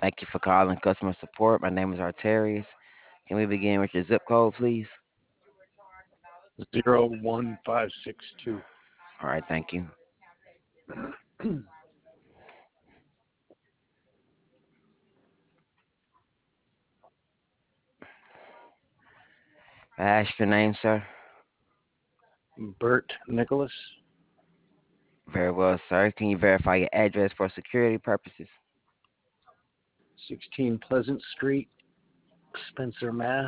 Thank you for calling customer support. My name is Arterius. Can we begin with your zip code, please? 01562. All right, thank you. I asked your name, sir. Bert Nicholas, Very well, sir. Can you verify your address for security purposes? 16 Pleasant Street, Spencer, Mass.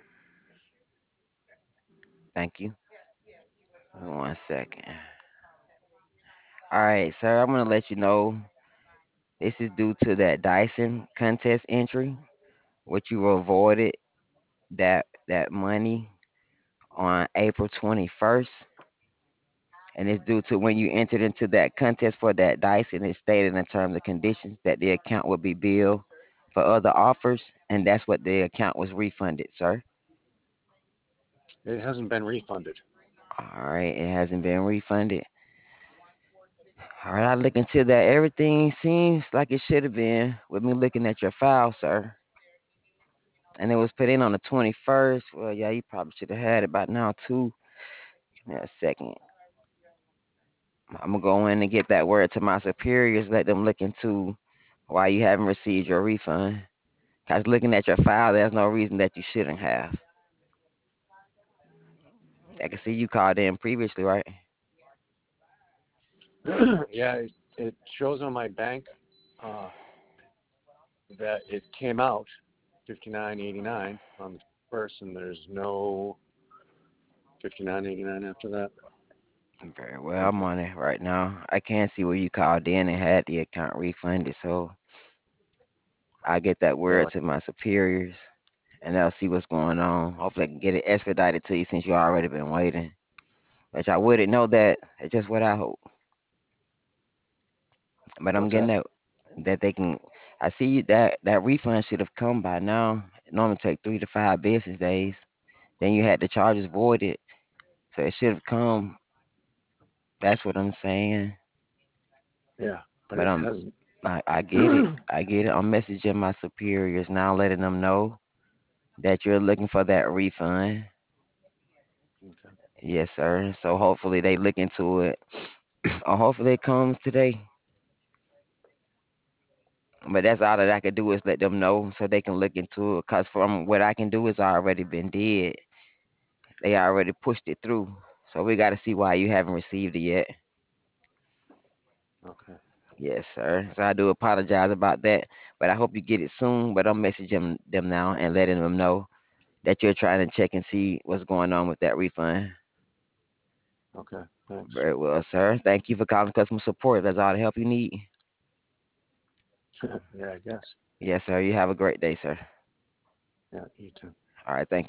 Thank you. 1 second. All right, sir. I'm gonna let you know this is due to that Dyson contest entry, which you avoided that money on April 21st. And it's due to when you entered into that contest for that dice, and it stated in terms and conditions that the account would be billed for other offers, and that's what the account was refunded, sir. It hasn't been refunded. All right, it hasn't been refunded. All right, I look into that. Everything seems like it should have been with me looking at your file, sir. And it was put in on the 21st. Well, yeah, you probably should have had it by now, too. Give me a second. I'm gonna go in and get that word to my superiors, let them look into why you haven't received your refund. Cause looking at your file, there's no reason that you shouldn't have. I can see you called in previously, right? Yeah, it shows on my bank uh, that it came out 59.89 on the first, and there's no 59.89 after that. Very well, I'm on it right now. I can see where you called in and had the account refunded, so I'll get that So word to my superiors and they'll see what's going on. Hopefully, I can get it expedited to you since you already been waiting. Which I wouldn't know that. It's just what I hope. But I'm what's getting that? that they can. I see you that refund should have come by now. It normally take 3 to 5 business days. Then you had the charges voided, so it should have come. That's what I'm saying. Yeah, but But it hasn't. I get it. I get it. I'm messaging my superiors now, letting them know that you're looking for that refund. Okay. Yes, sir. So hopefully they look into it, or hopefully it comes today. But that's all that I can do is let them know so they can look into it. Cause from what I can do is already been did. They already pushed it through. So we got to see why you haven't received it yet. Okay. Yes, sir. So I do apologize about that, but I hope you get it soon. But I'm messaging them now and letting them know that you're trying to check and see what's going on with that refund. Okay. Thanks. Very well, sir. Thank you for calling customer support. That's all the help you need. Yeah, I guess. Yes, sir. You have a great day, sir. Yeah, you too. All right. Thank you.